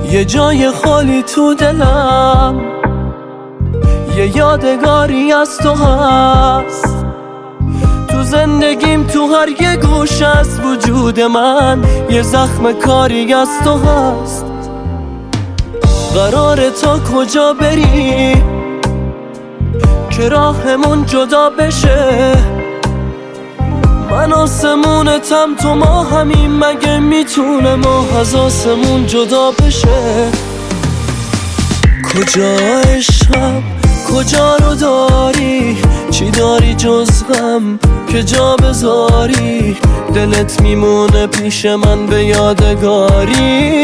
یه جای خالی تو دلم، یه یادگاری از تو هست تو زندگیم، تو هر یه گوش از وجود من یه زخم کاری از تو هست. قراره تا کجا بری که راهمون جدا بشه؟ من آسمونتم تو ما همین، مگه میتونه ما از آسمون جدا بشه؟ کجا عشقم، کجا رو داری؟ چی داری جز غم که جا بذاری؟ دلت میمونه پیش من به یادگاری.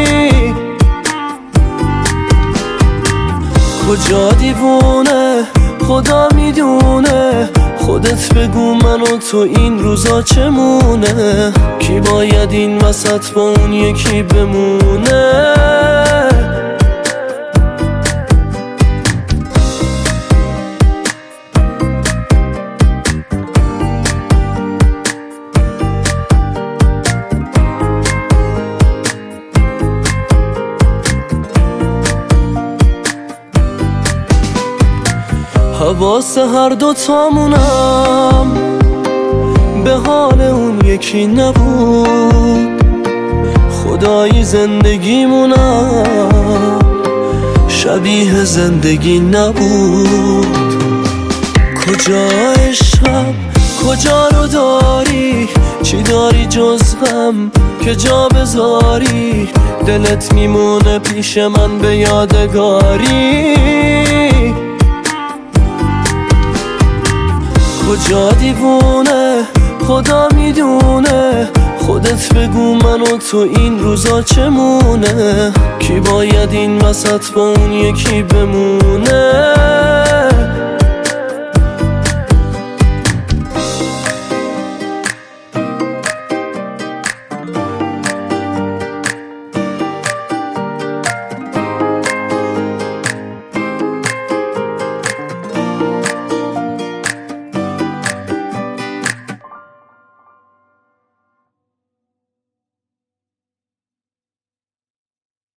کجا دیوونه خدا میدونه، خودت بگو من و تو این روزا چمونه؟ کی باید این وسط با اون یکی بمونه؟ حواس هر دوتامونم به حال اون یکی نبود. خدایی زندگیمونم شبیه زندگی نبود. کجا عشقم، کجا رو داری؟ چی داری جز غم که جا بذاری؟ دلت میمونه پیش من به یادگاری. کجا دیوونه خدا میدونه، خودت بگو من و تو این روزا چمونه؟ کی باید این وسط با اون یکی بمونه؟